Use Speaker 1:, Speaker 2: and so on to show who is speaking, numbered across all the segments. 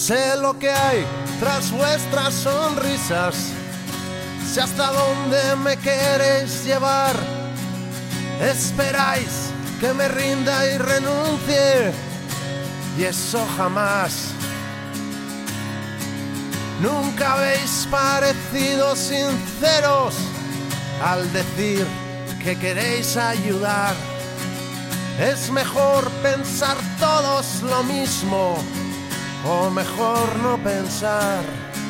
Speaker 1: Sé lo que hay tras vuestras sonrisas, sé hasta dónde me queréis llevar. Esperáis que me rinda y renuncie, y eso jamás. Nunca habéis parecido sinceros al decir que queréis ayudar. Es mejor pensar todos lo mismo, o mejor no pensar.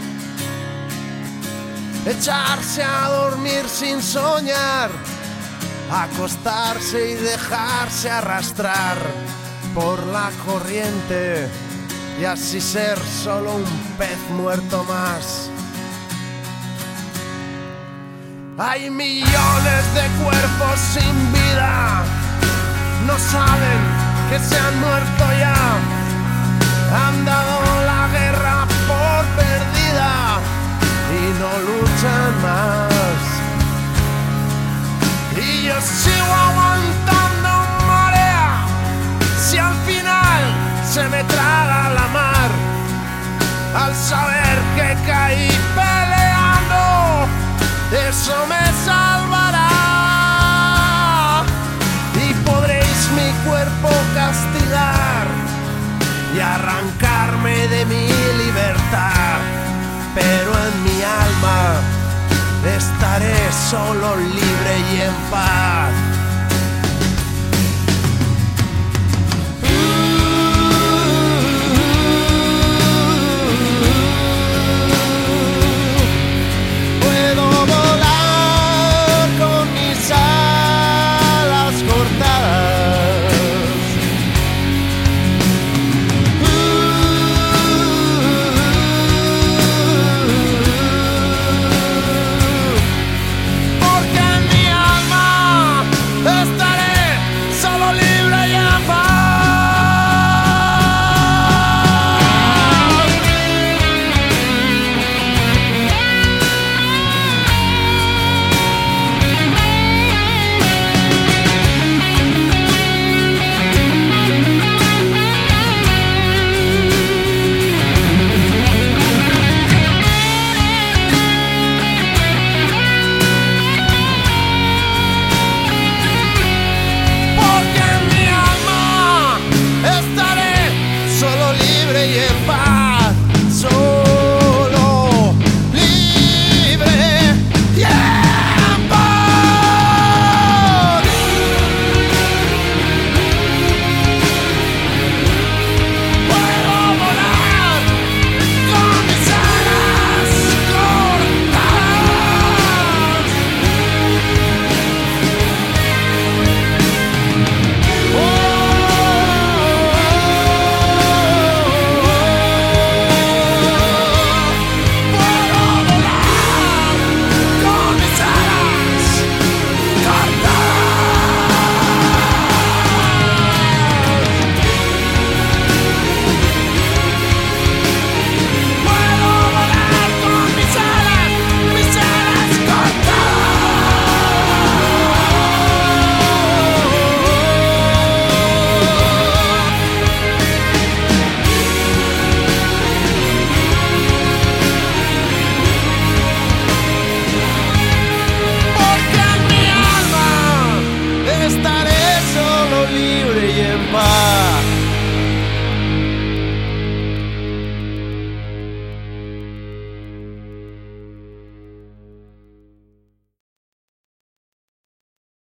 Speaker 1: Echarse a dormir sin soñar, acostarse y dejarse arrastrar por la corriente, y así ser solo un pez muerto más. Hay millones de cuerpos sin vida, no saben que se han muerto ya. Han dado la guerra por perdida y no luchan más. Y yo sigo aguantando marea, si al final se me traga la mar, al saber que caí peleando, eso me salvará. Y podréis mi cuerpo castigar y arrancarme de mi libertad, pero en mi alma estaré solo, libre y en paz.